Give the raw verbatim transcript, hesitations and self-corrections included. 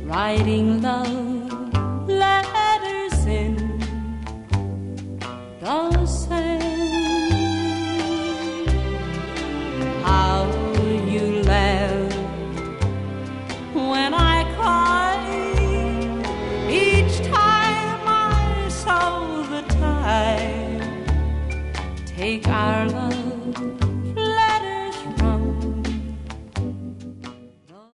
writing love letters in the sand. How you laughed when I cried each time I saw the tide take our love